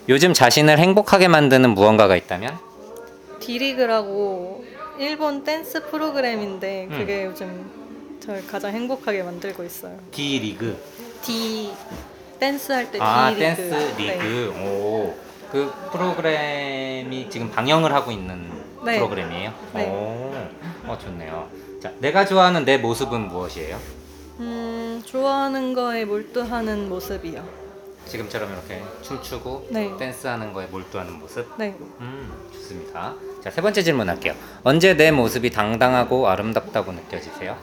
요즘 자신을 행복하게 만드는 무언가가 있다면? D리그라고 일본 댄스 프로그램인데 그게 요즘 저를 가장 행복하게 만들고 있어요. D리그. D 댄스 할 때 아, D리그. 댄스 리그. 오. 그 프로그램이 지금 방영을 하고 있는 네. 프로그램이에요? 네. 오. 좋네요. 자, 내가 좋아하는 내 모습은 무엇이에요? 좋아하는 거에 몰두하는 모습이요. 지금처럼 이렇게 춤추고 네. 댄스하는 거에 몰두하는 모습? 네. 좋습니다. 자, 세 번째 질문 할게요. 언제 내 모습이 당당하고 아름답다고 느껴지세요?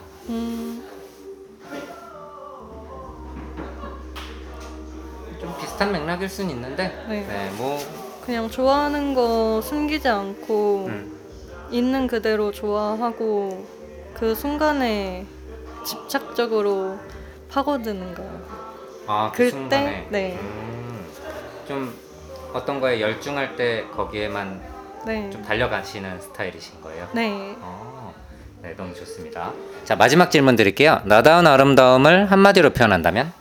좀 비슷한 맥락일 순 있는데, 네. 뭐, 그냥 좋아하는 거 숨기지 않고 음, 있는 그대로 좋아하고 그 순간에 집착적으로 파고드는 거예요. 그 그때, 순간에, 네. 좀 어떤 거에 열중할 때 거기에만 네. 좀 달려가시는 스타일이신 거예요? 네. 네, 너무 좋습니다. 자, 마지막 질문 드릴게요. 나다운 아름다움을 한마디로 표현한다면?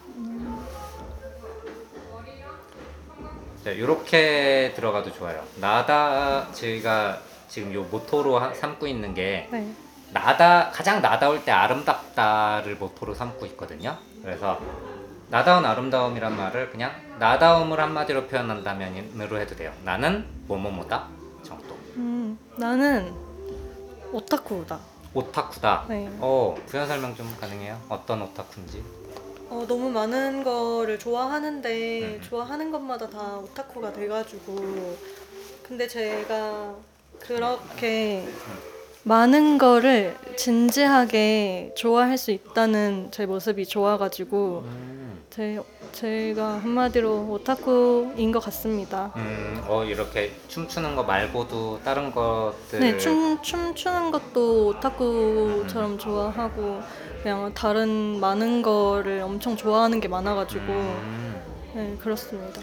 자, 이렇게 들어가도 좋아요. 저희가 지금 요 모토로 삼고 있는 게 네. 가장 나다울 때 아름답다를 모토로 삼고 있거든요. 그래서 나다운 아름다움이란 말을 그냥 나다움을 한마디로 표현한다면으로 해도 돼요. 나는 뭐뭐뭐다 정도. 나는 오타쿠다. 오타쿠다. 네. 부연 설명 좀 가능해요? 어떤 오타쿠인지? 너무 많은 거를 좋아하는데 좋아하는 것마다 다 오타쿠가 돼가지고 근데 제가 그렇게 많은 거를 진지하게 좋아할 수 있다는 제 모습이 좋아가지고 제가 한마디로 오타쿠인 것 같습니다. 이렇게 춤추는 거 말고도 다른 것들. 네, 춤추는 것도 오타쿠처럼 좋아하고 그냥 다른 많은 거를 엄청 좋아하는 게 많아가지고 네, 그렇습니다.